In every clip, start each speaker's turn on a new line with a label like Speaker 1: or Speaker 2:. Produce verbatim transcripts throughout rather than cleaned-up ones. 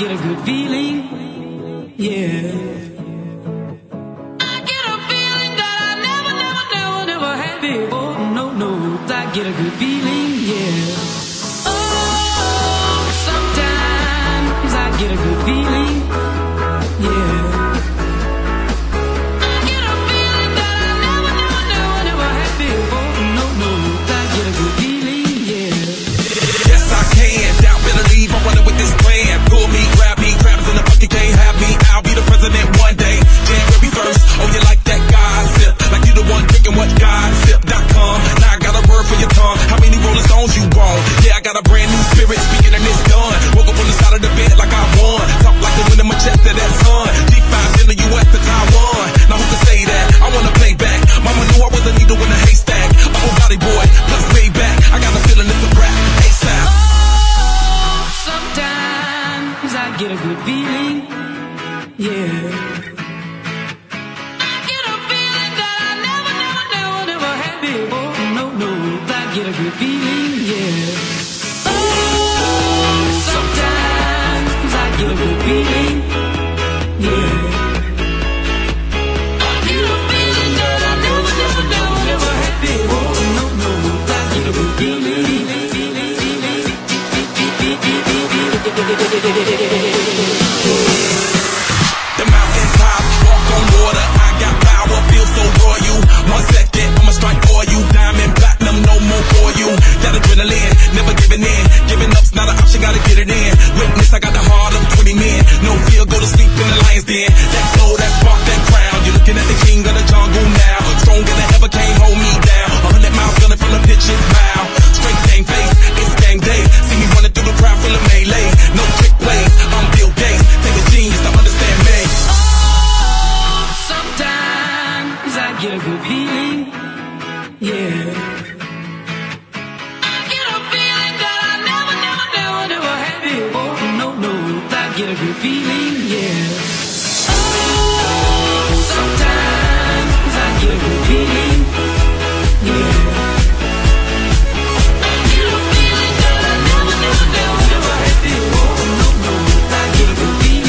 Speaker 1: get a good feeling, yeah. I get a feeling that I never, never, never, never had before. No, no, I get a good feeling, yeah. Oh, sometimes I get a good feeling, yeah. I get a feeling that I never, never, never, never had before. No, no, I get a good feeling, yeah.
Speaker 2: Yes, I can. Doubt, better leave. I'm running with this plan. Pull me, grab me, crabs in the bucket can't have me. I'll be the president one day. January first. Oh, you like that gossip? Like you the one drinking what gossip dot com. Now I got a word for your tongue. How many Rolling Stones you want? Yeah, I got a brand new spirit speaking and it's done. Woke up on the side of the bed like I won. Talk like the wind in my chest to that sun. G five in the U S to Taiwan. Now who can say that? I wanna play back. Mama knew I was a needle in a haystack. I'm a body boy, plus way back. I got a feeling it's a rap. ASAP.
Speaker 1: Oh, sometimes I get a good feeling, yeah. I get a feeling that I never, never, never, never had before. No, no, I get a good feeling, yeah. Oh, sometimes I get a good feeling, yeah. I get a feeling that I never, never, never, never had before. No, no, I get a good feeling.
Speaker 2: The mountain top, walk on water. I got power, feel so royal. One second, I'ma strike for you. Diamond, platinum, no more for you. That adrenaline, never giving in. Giving up's not an option, gotta get it in. Witness, I got the heart of twenty men. No fear, go to sleep in the lion's den. That glow, that spark, that crown. You're looking at the king of the jungle now. Stronger than ever, can't hold me down. A hundred miles gunning from the pitch's mouth. Straight gang face, it's gang day. See me running through the crowd full of melee. No trick plays, I'm Bill Gates. Take a genius to understand me.
Speaker 1: Oh, sometimes I get a good feeling, yeah. I get a feeling that I never, never, never, never had before. No, no, I get a good feeling, yeah. Oh, sometimes I get a good feeling, yeah. I get a feeling that I never, never, never, never had before. No, no, I get a good feeling.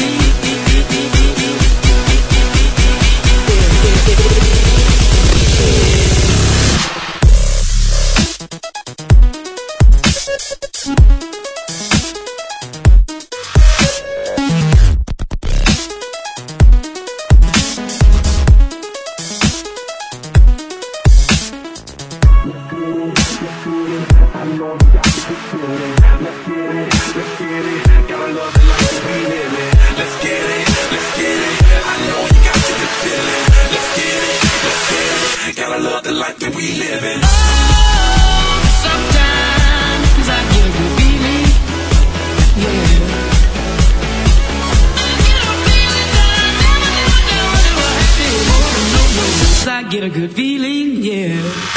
Speaker 2: Gotta love the life that we live in.
Speaker 1: Oh, sometimes I get a good feeling, yeah. I get a feeling that I never, never, never, never had before. No, no, I get a good feeling, yeah.